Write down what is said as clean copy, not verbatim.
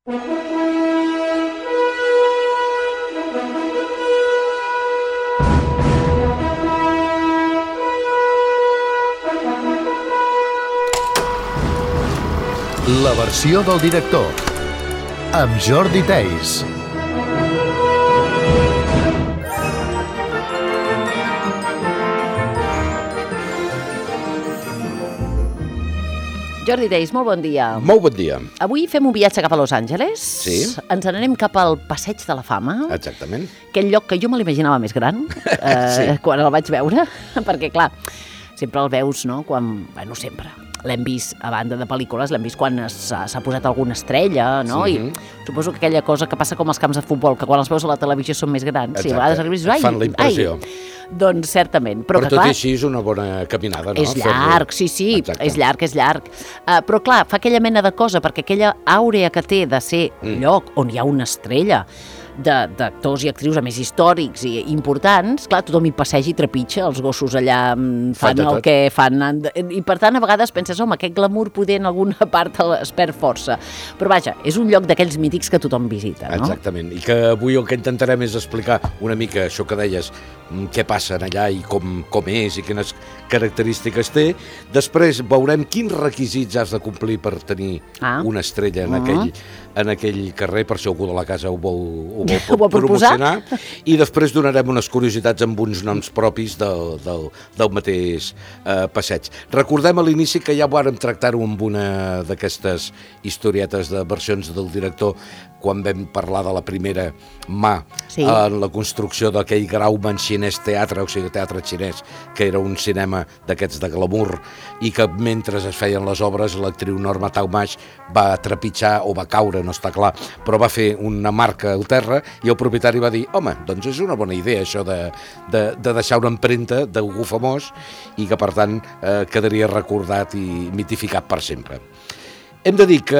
La versió del director, amb Jordi Theis. Jordi Theis, molt bon dia. Molt bon dia. Avui fem un viatge cap a Los Angeles. Sí. Ens n'anem cap al Passeig de la Fama. Exactament. Aquell lloc que jo me l'imaginava més gran quan el vaig veure, perquè, clar, sempre el veus, no?, quan... Bueno, sempre. L'hem vist a banda de pel·lícules, l'hem vist quan s'ha posat alguna estrella, no? Sí. I suposo que aquella cosa que passa com als camps de futbol, que quan els veus a la televisió són més grans. Exacte. I a vegades arribes i dius, ai, fan la impressió. Doncs certament. Però tot clar, i així és una bona caminada, no? és llarg, sí, Exacte. és llarg. Però clar, fa aquella mena de cosa, perquè aquella àurea que té de ser lloc on hi ha una estrella d'actors i actrius, a més històrics i importants, clar, tothom hi passeja i trepitja, els gossos allà fan el que fan, i per tant a vegades penses, home, aquest glamour poder en alguna part es perd força, però vaja, és un lloc d'aquells mítics que tothom visita, no? Exactament, i que avui el que intentarem és explicar una mica això que deies, què passa allà i com és i quines característiques té. Després veurem quins requisits has de complir per tenir una estrella en aquell carrer, per si algú de la casa ho vol promocionar, i després donarem unes curiositats amb uns noms propis del mateix passeig. Recordem a l'inici que ja vàrem tractar-ho amb una d'aquestes historietes de versions del director quan vam parlar de la primera mà en la construcció d'aquell Grauman xinès teatre, o sigui, teatre xinès, que era un cinema d'aquests de glamour, i que mentre es feien les obres l'actriu Norma Talmadge va trepitjar o va caure, no està clar, però va fer una marca al terra i el propietari va dir, home, doncs és una bona idea això de deixar una empremta d'algú famós i que per tant quedaria recordat i mitificat per sempre. Hem de dir que